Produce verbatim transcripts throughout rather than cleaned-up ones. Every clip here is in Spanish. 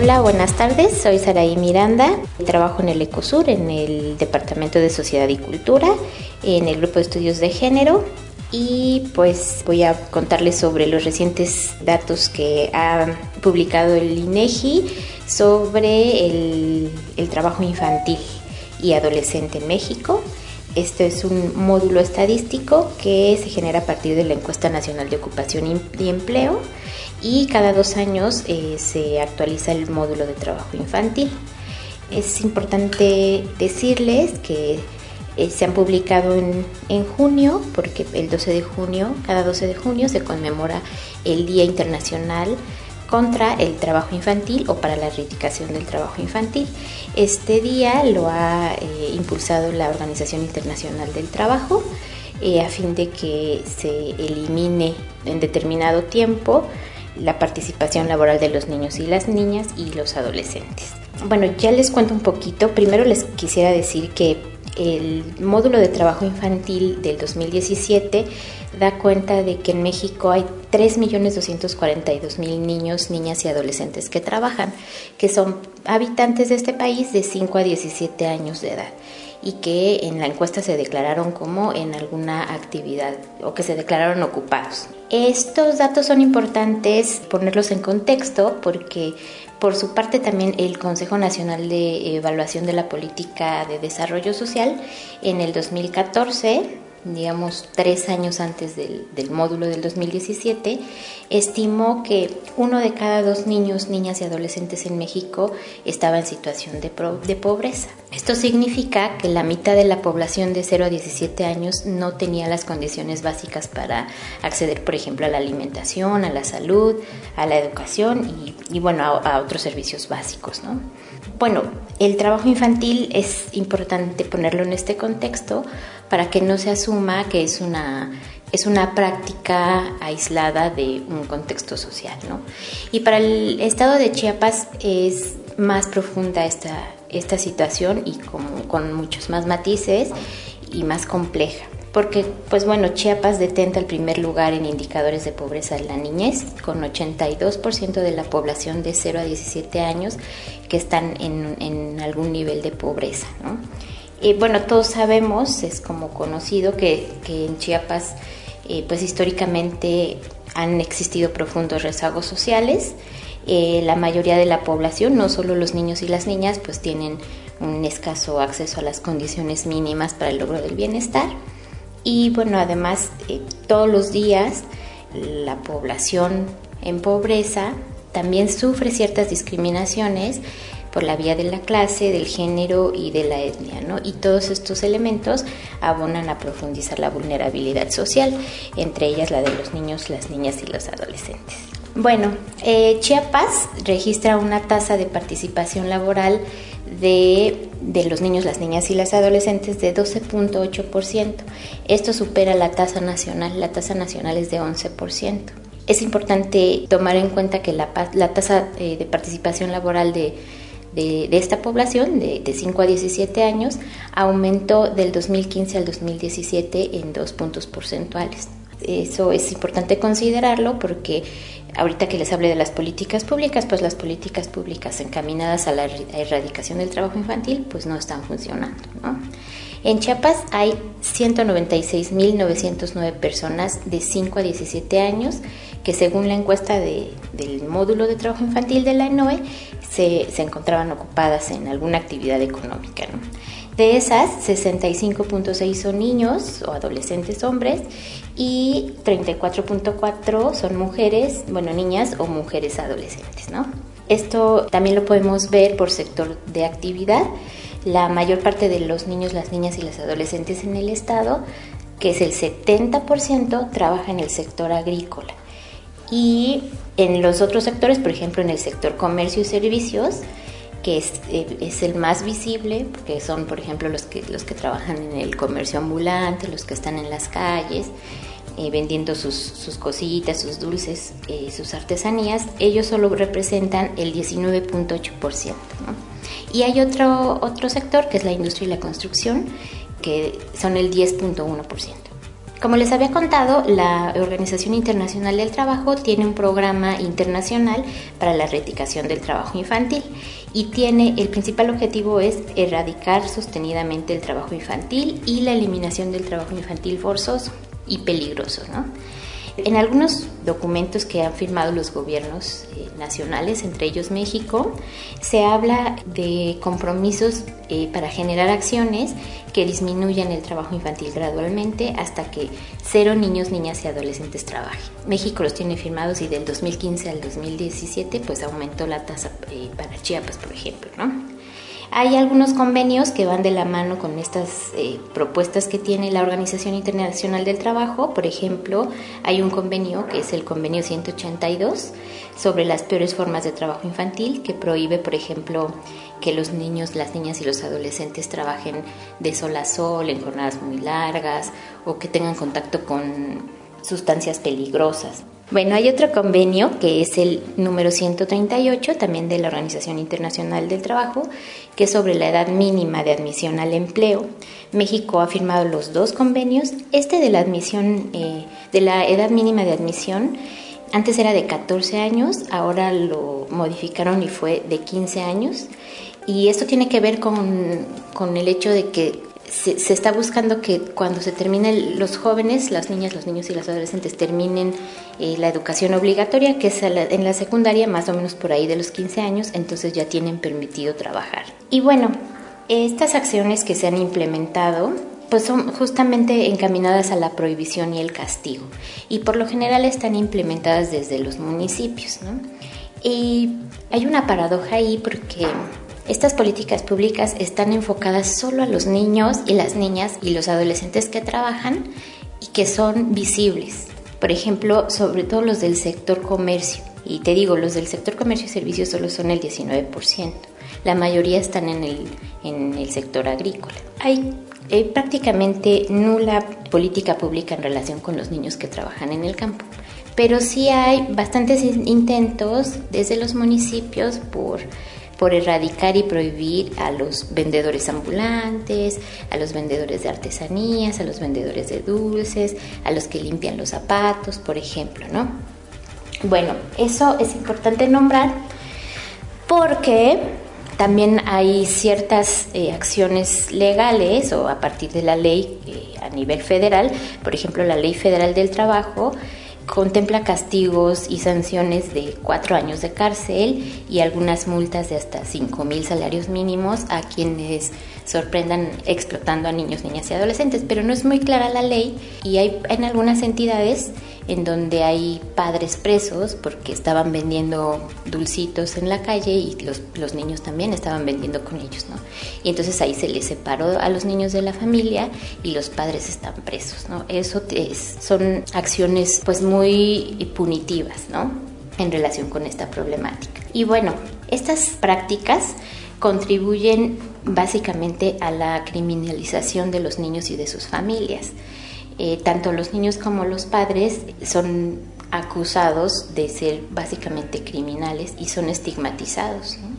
Hola, buenas tardes. Soy Saraí Miranda. Trabajo en el Ecosur, en el Departamento de Sociedad y Cultura, en el Grupo de Estudios de Género. Y pues voy a contarles sobre los recientes datos que ha publicado el INEGI sobre el, el trabajo infantil y adolescente en México. Este es un módulo estadístico que se genera a partir de la Encuesta Nacional de Ocupación y Empleo, y cada dos años eh, se actualiza el módulo de trabajo infantil. Es importante decirles que eh, se han publicado en, en junio, porque el doce de junio, cada doce de junio se conmemora el Día Internacional contra el Trabajo Infantil o para la erradicación del trabajo infantil. Este día lo ha eh, impulsado la Organización Internacional del Trabajo eh, a fin de que se elimine en determinado tiempo la participación laboral de los niños y las niñas y los adolescentes. Bueno, ya les cuento un poquito. Primero les quisiera decir que el módulo de trabajo infantil del dos mil diecisiete da cuenta de que en México hay tres millones doscientos cuarenta y dos mil niños, niñas y adolescentes que trabajan, que son habitantes de este país de cinco a diecisiete años de edad, y que en la encuesta se declararon como en alguna actividad o que se declararon ocupados. Estos datos son importantes ponerlos en contexto porque por su parte también el Consejo Nacional de Evaluación de la Política de Desarrollo Social en el dos mil catorce, digamos tres años antes del, del módulo del dos mil diecisiete, estimó que uno de cada dos niños, niñas y adolescentes en México estaba en situación de, pro, de pobreza. Esto significa que la mitad de la población de cero a diecisiete años no tenía las condiciones básicas para acceder, por ejemplo, a la alimentación, a la salud, a la educación y, y bueno, a, a otros servicios básicos, ¿no? Bueno, el trabajo infantil es importante ponerlo en este contexto para que no se asuma que es una, es una práctica aislada de un contexto social, ¿no? Y para el estado de Chiapas es más profunda esta, esta situación y con, con muchos más matices y más compleja. Porque, pues bueno, Chiapas detenta el primer lugar en indicadores de pobreza de la niñez, con ochenta y dos por ciento de la población de cero a diecisiete años que están en, en algún nivel de pobreza, ¿no? Y bueno, todos sabemos, es como conocido, que, que en Chiapas, eh, pues históricamente han existido profundos rezagos sociales. Eh, la mayoría de la población, no solo los niños y las niñas, pues tienen un escaso acceso a las condiciones mínimas para el logro del bienestar. Y bueno, además, eh, todos los días la población en pobreza también sufre ciertas discriminaciones por la vía de la clase, del género y de la etnia, ¿no? Y todos estos elementos abonan a profundizar la vulnerabilidad social, entre ellas la de los niños, las niñas y los adolescentes. Bueno, eh, Chiapas registra una tasa de participación laboral de, de los niños, las niñas y las adolescentes de doce punto ocho por ciento. Esto supera la tasa nacional, la tasa nacional es de once por ciento. Es importante tomar en cuenta que la, la tasa eh, de participación laboral de, de, de esta población, de, de cinco a diecisiete años, aumentó del dos mil quince al dos mil diecisiete en dos puntos porcentuales. Eso es importante considerarlo porque ahorita que les hable de las políticas públicas, pues las políticas públicas encaminadas a la erradicación del trabajo infantil pues no están funcionando, ¿no? En Chiapas hay ciento noventa y seis mil novecientos nueve personas de cinco a diecisiete años que, según la encuesta de, del módulo de trabajo infantil de la ENOE, se, se encontraban ocupadas en alguna actividad económica, ¿no? De esas, sesenta y cinco punto seis son niños o adolescentes hombres y treinta y cuatro punto cuatro son mujeres, bueno, niñas o mujeres adolescentes, ¿no? Esto también lo podemos ver por sector de actividad. La mayor parte de los niños, las niñas y las adolescentes en el estado, que es el setenta por ciento, trabaja en el sector agrícola. Y en los otros sectores, por ejemplo, en el sector comercio y servicios, que es, eh, es el más visible, porque son, por ejemplo, los que, los que trabajan en el comercio ambulante, los que están en las calles, eh, vendiendo sus, sus cositas, sus dulces, eh, sus artesanías, ellos solo representan el diecinueve punto ocho por ciento, ¿no? Y hay otro, otro sector, que es la industria y la construcción, que son el diez punto uno por ciento. Como les había contado, la Organización Internacional del Trabajo tiene un programa internacional para la erradicación del trabajo infantil y tiene, el principal objetivo es erradicar sostenidamente el trabajo infantil y la eliminación del trabajo infantil forzoso y peligroso, ¿no? En algunos documentos que han firmado los gobiernos eh, nacionales, entre ellos México, se habla de compromisos eh, para generar acciones que disminuyan el trabajo infantil gradualmente hasta que cero niños, niñas y adolescentes trabajen. México los tiene firmados y del dos mil quince al dos mil diecisiete pues aumentó la tasa eh, para Chiapas, por ejemplo, ¿no? Hay algunos convenios que van de la mano con estas eh, propuestas que tiene la Organización Internacional del Trabajo. Por ejemplo, hay un convenio que es el convenio ciento ochenta y dos sobre las peores formas de trabajo infantil, que prohíbe, por ejemplo, que los niños, las niñas y los adolescentes trabajen de sol a sol, en jornadas muy largas, o que tengan contacto con sustancias peligrosas. Bueno, hay otro convenio que es el número ciento treinta y ocho, también de la Organización Internacional del Trabajo, que es sobre la edad mínima de admisión al empleo. México ha firmado los dos convenios. Este de la admisión, eh, de la edad mínima de admisión, antes era de catorce años, ahora lo modificaron y fue de quince años. Y esto tiene que ver con, con el hecho de que Se, se está buscando que cuando se terminen los jóvenes, las niñas, los niños y las adolescentes terminen eh, la educación obligatoria, que es la, en la secundaria, más o menos por ahí de los quince años, entonces ya tienen permitido trabajar. Y bueno, estas acciones que se han implementado pues son justamente encaminadas a la prohibición y el castigo, y por lo general están implementadas desde los municipios, ¿no? Y hay una paradoja ahí porque estas políticas públicas están enfocadas solo a los niños y las niñas y los adolescentes que trabajan y que son visibles. Por ejemplo, sobre todo los del sector comercio. Y te digo, los del sector comercio y servicios solo son el diecinueve por ciento. La mayoría están en el, en el sector agrícola. Hay eh, prácticamente nula política pública en relación con los niños que trabajan en el campo. Pero sí hay bastantes intentos desde los municipios por... por erradicar y prohibir a los vendedores ambulantes, a los vendedores de artesanías, a los vendedores de dulces, a los que limpian los zapatos, por ejemplo, ¿no? Bueno, eso es importante nombrar porque también hay ciertas eh, acciones legales o a partir de la ley eh, a nivel federal, por ejemplo, la Ley Federal del Trabajo contempla castigos y sanciones de cuatro años de cárcel y algunas multas de hasta cinco mil salarios mínimos a quienes sorprendan explotando a niños, niñas y adolescentes, pero no es muy clara la ley y hay en algunas entidades en donde hay padres presos porque estaban vendiendo dulcitos en la calle y los, los niños también estaban vendiendo con ellos, ¿no? Y entonces ahí se les separó a los niños de la familia y los padres están presos, ¿no? Eso es, son acciones pues muy punitivas, ¿no? En relación con esta problemática. Y bueno, estas prácticas contribuyen básicamente a la criminalización de los niños y de sus familias. Eh, tanto los niños como los padres son acusados de ser básicamente criminales y son estigmatizados, ¿no?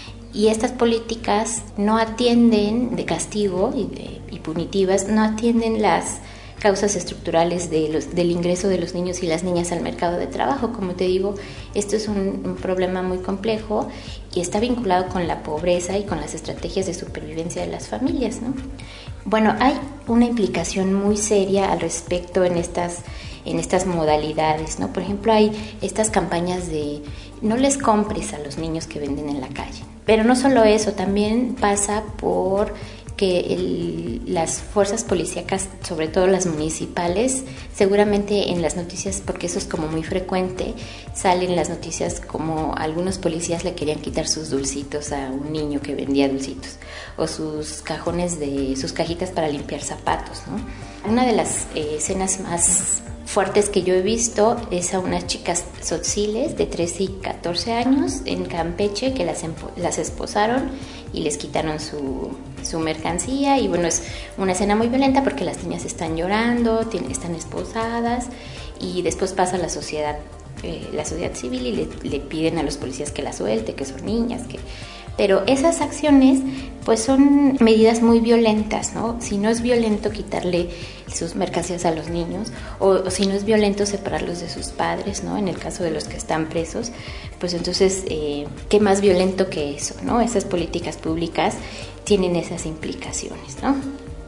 Y estas políticas no atienden de castigo y, de, y punitivas, no atienden las causas estructurales de los, del ingreso de los niños y las niñas al mercado de trabajo. Como te digo, esto es un, un problema muy complejo y está vinculado con la pobreza y con las estrategias de supervivencia de las familias, ¿no? Bueno, hay una implicación muy seria al respecto en estas, en estas modalidades, ¿no? Por ejemplo, hay estas campañas de no les compres a los niños que venden en la calle. Pero no solo eso, también pasa por que el, las fuerzas policíacas, sobre todo las municipales, seguramente en las noticias, porque eso es como muy frecuente, salen las noticias como algunos policías le querían quitar sus dulcitos a un niño que vendía dulcitos, o sus cajones de, sus cajitas para limpiar zapatos, ¿no? Una de las eh, escenas más fuertes que yo he visto es a unas chicas tzotziles de trece y catorce años en Campeche que las, las esposaron y les quitaron su, su mercancía y bueno, es una escena muy violenta porque las niñas están llorando, tienen, están esposadas y después pasa la sociedad, eh, la sociedad civil y le, le piden a los policías que las suelte, que son niñas, que Pero esas acciones pues son medidas muy violentas, ¿no? Si no es violento quitarle sus mercancías a los niños, o, o si no es violento separarlos de sus padres, ¿no? En el caso de los que están presos, pues entonces, eh, ¿qué más violento que eso, ¿no? Esas políticas públicas tienen esas implicaciones, ¿no?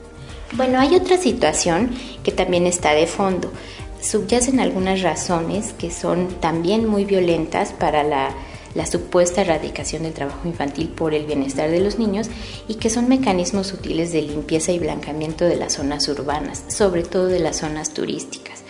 Bueno, hay otra situación que también está de fondo. Subyacen algunas razones que son también muy violentas para la la supuesta erradicación del trabajo infantil por el bienestar de los niños y que son mecanismos útiles de limpieza y blanqueamiento de las zonas urbanas, sobre todo de las zonas turísticas.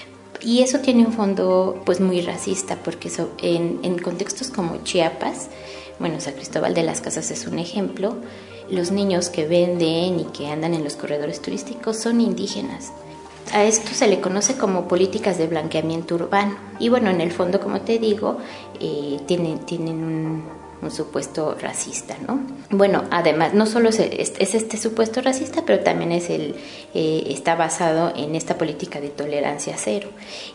Y eso tiene un fondo pues muy racista, porque so, en, en contextos como Chiapas, bueno, San Cristóbal de las Casas es un ejemplo, los niños que venden y que andan en los corredores turísticos son indígenas. A esto se le conoce como políticas de blanqueamiento urbano. Y bueno, en el fondo, como te digo, eh, tienen, tienen un, un supuesto racista, ¿no? Bueno, además, no solo es, es este supuesto racista, pero también es el, eh, está basado en esta política de tolerancia cero.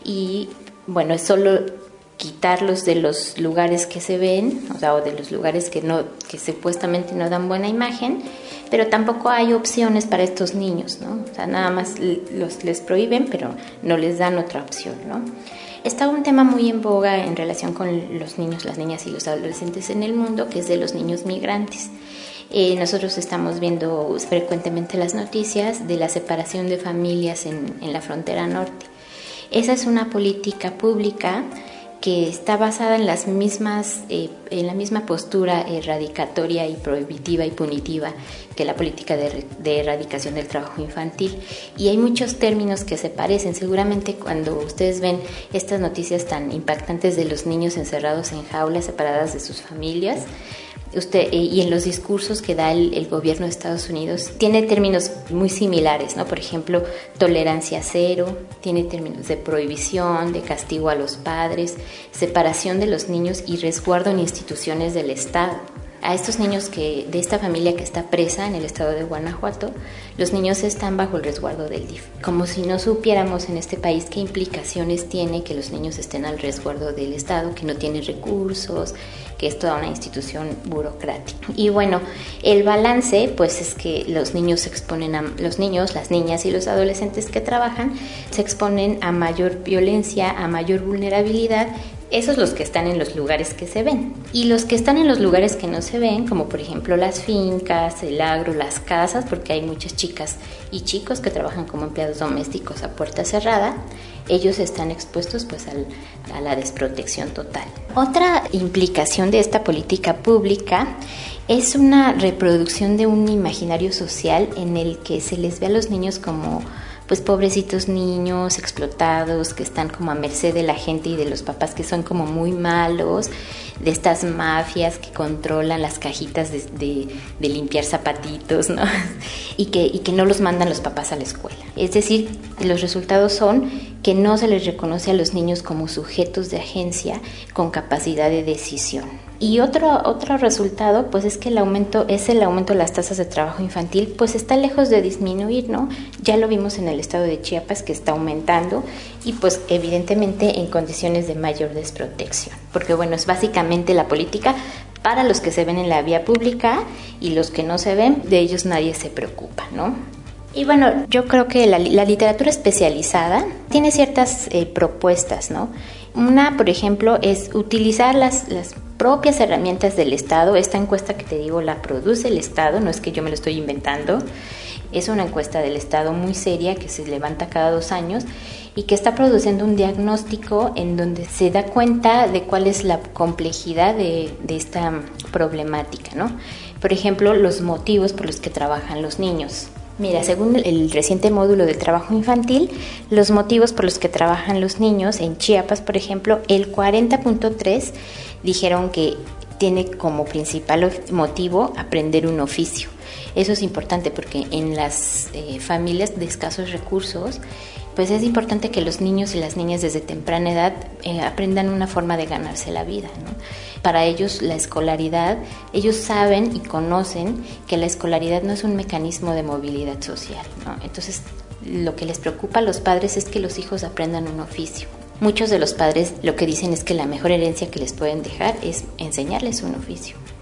Y bueno, es solo quitarlos de los lugares que se ven, o sea, o de los lugares que no, que supuestamente no dan buena imagen, pero tampoco hay opciones para estos niños, ¿no? O sea, nada más los les prohíben, pero no les dan otra opción, ¿no? Está un tema muy en boga en relación con los niños, las niñas y los adolescentes en el mundo, que es de los niños migrantes. Eh, nosotros estamos viendo frecuentemente las noticias de la separación de familias en, en la frontera norte. Esa es una política pública que está basada en las mismas, eh, en la misma postura erradicatoria y prohibitiva y punitiva que la política de, de erradicación del trabajo infantil. Y hay muchos términos que se parecen. Seguramente cuando ustedes ven estas noticias tan impactantes de los niños encerrados en jaulas separadas de sus familias, Usted, eh, y en los discursos que da el, el gobierno de Estados Unidos, tiene términos muy similares, ¿no? Por ejemplo, tolerancia cero, tiene términos de prohibición, de castigo a los padres, separación de los niños y resguardo en instituciones del Estado. A estos niños que de esta familia que está presa en el estado de Guanajuato, los niños están bajo el resguardo del D I F. Como si no supiéramos en este país qué implicaciones tiene que los niños estén al resguardo del Estado, que no tienen recursos, que es toda una institución burocrática. Y bueno, el balance pues es que los niños se exponen a, los niños, las niñas y los adolescentes que trabajan se exponen a mayor violencia, a mayor vulnerabilidad. Esos los que están en los lugares que se ven. Y los que están en los lugares que no se ven, como por ejemplo las fincas, el agro, las casas, porque hay muchas chicas y chicos que trabajan como empleados domésticos a puerta cerrada, ellos están expuestos pues al, a la desprotección total. Otra implicación de esta política pública es una reproducción de un imaginario social en el que se les ve a los niños como pues pobrecitos niños explotados que están como a merced de la gente y de los papás que son como muy malos, de estas mafias que controlan las cajitas de, de, de limpiar zapatitos, ¿no? y, que, y que no los mandan los papás a la escuela. Es decir, los resultados son que no se les reconoce a los niños como sujetos de agencia con capacidad de decisión. Y otro, otro resultado pues es que el aumento, es el aumento de las tasas de trabajo infantil, pues está lejos de disminuir, ¿no? Ya lo vimos en el estado de Chiapas que está aumentando y pues evidentemente en condiciones de mayor desprotección, porque bueno, es básicamente la política para los que se ven en la vía pública y los que no se ven, de ellos nadie se preocupa, ¿no? Y bueno, yo creo que la, la literatura especializada tiene ciertas eh, propuestas, ¿no? Una, por ejemplo, es utilizar las, las propias herramientas del Estado. Esta encuesta que te digo la produce el Estado, no es que yo me lo estoy inventando. Es una encuesta del Estado muy seria que se levanta cada dos años y que está produciendo un diagnóstico en donde se da cuenta de cuál es la complejidad de, de esta problemática, ¿no? Por ejemplo, los motivos por los que trabajan los niños. Mira, según el reciente módulo del trabajo infantil, los motivos por los que trabajan los niños en Chiapas, por ejemplo, el cuarenta punto tres dijeron que tiene como principal motivo aprender un oficio. Eso es importante porque en las eh, familias de escasos recursos, pues es importante que los niños y las niñas desde temprana edad eh, aprendan una forma de ganarse la vida, ¿no? Para ellos la escolaridad, ellos saben y conocen que la escolaridad no es un mecanismo de movilidad social, ¿no? Entonces lo que les preocupa a los padres es que los hijos aprendan un oficio. Muchos de los padres lo que dicen es que la mejor herencia que les pueden dejar es enseñarles un oficio.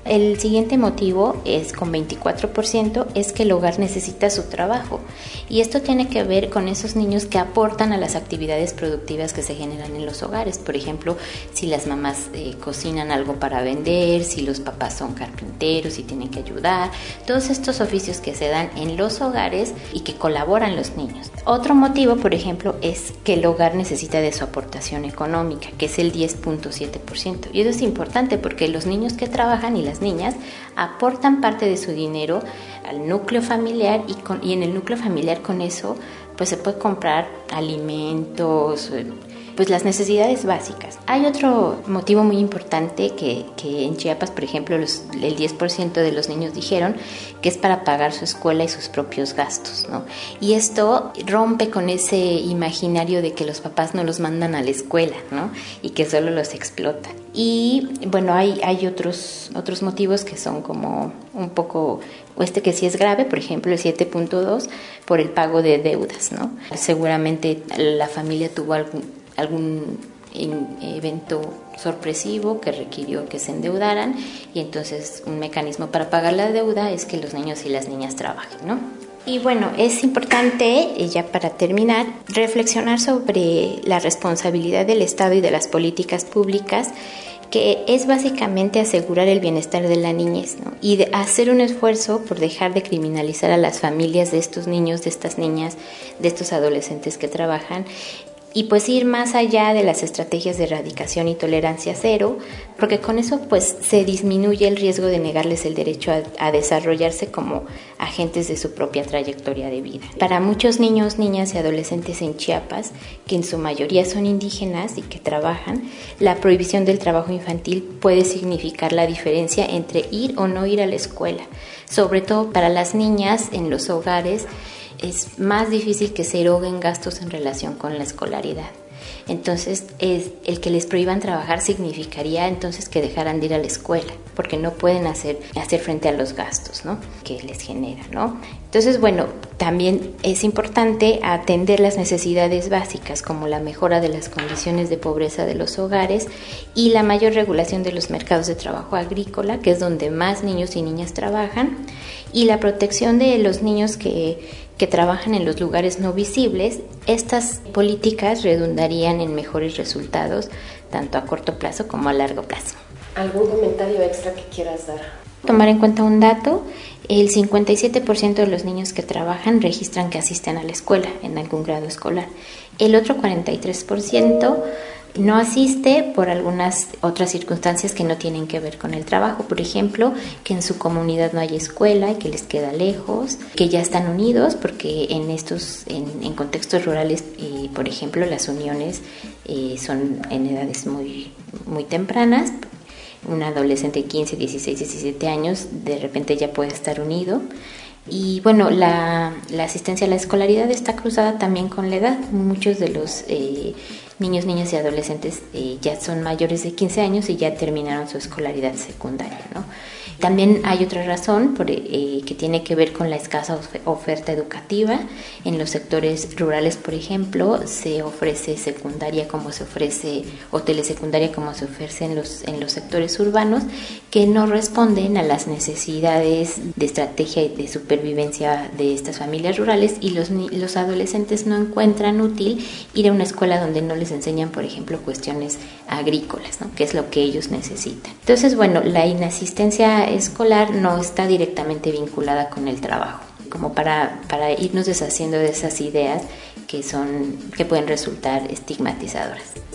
El siguiente motivo es con veinticuatro por ciento es que el hogar necesita su trabajo, y esto tiene que ver con esos niños que aportan a las actividades productivas que se generan en los hogares. Por ejemplo, si las mamás eh, cocinan algo para vender, si los papás son carpinteros y tienen que ayudar, todos estos oficios que se dan en los hogares y que colaboran los niños. Otro motivo, por ejemplo, es que el hogar necesita de su aportación económica, que es el diez punto siete por ciento, y eso es importante porque los niños que trabajan y las niñas aportan parte de su dinero al núcleo familiar, y, con, y en el núcleo familiar con eso pues se puede comprar alimentos, pues las necesidades básicas. Hay otro motivo muy importante que, que en Chiapas, por ejemplo, los, el diez por ciento de los niños dijeron que es para pagar su escuela y sus propios gastos, ¿no? Y esto rompe con ese imaginario de que los papás no los mandan a la escuela, ¿no? Y que solo los explotan. Y bueno, hay, hay otros, otros motivos que son como un poco, este que sí es grave, por ejemplo el siete punto dos, por el pago de deudas, ¿no? Seguramente la familia tuvo algún, algún evento sorpresivo que requirió que se endeudaran, y entonces un mecanismo para pagar la deuda es que los niños y las niñas trabajen, ¿no? Y bueno, es importante, ya para terminar, reflexionar sobre la responsabilidad del Estado y de las políticas públicas, que es básicamente asegurar el bienestar de la niñez, ¿no? Y de hacer un esfuerzo por dejar de criminalizar a las familias de estos niños, de estas niñas, de estos adolescentes que trabajan, y pues ir más allá de las estrategias de erradicación y tolerancia cero, porque con eso pues se disminuye el riesgo de negarles el derecho a, a desarrollarse como agentes de su propia trayectoria de vida. Para muchos niños, niñas y adolescentes en Chiapas, que en su mayoría son indígenas y que trabajan, la prohibición del trabajo infantil puede significar la diferencia entre ir o no ir a la escuela. Sobre todo para las niñas en los hogares, es más difícil que se eroguen gastos en relación con la escolaridad. Entonces, es, el que les prohíban trabajar significaría entonces que dejaran de ir a la escuela, porque no pueden hacer, hacer frente a los gastos, ¿no?, que les genera, ¿no? Entonces, bueno, también es importante atender las necesidades básicas, como la mejora de las condiciones de pobreza de los hogares y la mayor regulación de los mercados de trabajo agrícola, que es donde más niños y niñas trabajan, y la protección de los niños que que trabajan en los lugares no visibles. Estas políticas redundarían en mejores resultados, tanto a corto plazo como a largo plazo. ¿Algún comentario extra que quieras dar? Tomar en cuenta un dato: el cincuenta y siete por ciento de los niños que trabajan registran que asisten a la escuela en algún grado escolar. El otro cuarenta y tres por ciento no asiste por algunas otras circunstancias que no tienen que ver con el trabajo. Por ejemplo, que en su comunidad no hay escuela y que les queda lejos, que ya están unidos, porque en estos, en, en contextos rurales, eh, por ejemplo, las uniones eh, son en edades muy, muy tempranas. Un adolescente de quince, dieciséis, diecisiete años de repente ya puede estar unido. Y bueno, la, la asistencia a la escolaridad está cruzada también con la edad. Muchos de los eh, niños, niñas y adolescentes eh, ya son mayores de quince años y ya terminaron su escolaridad secundaria, ¿no? También hay otra razón por, eh, que tiene que ver con la escasa oferta educativa. En los sectores rurales, por ejemplo, se ofrece secundaria como se ofrece, o telesecundaria como se ofrece en los, en los sectores urbanos, que no responden a las necesidades de estrategia y de supervivencia de estas familias rurales, y los, los adolescentes no encuentran útil ir a una escuela donde no les enseñan, por ejemplo, cuestiones agrícolas, ¿no?, que es lo que ellos necesitan. Entonces, bueno, la inasistencia escolar no está directamente vinculada con el trabajo, como para, para irnos deshaciendo de esas ideas que son, que pueden resultar estigmatizadoras.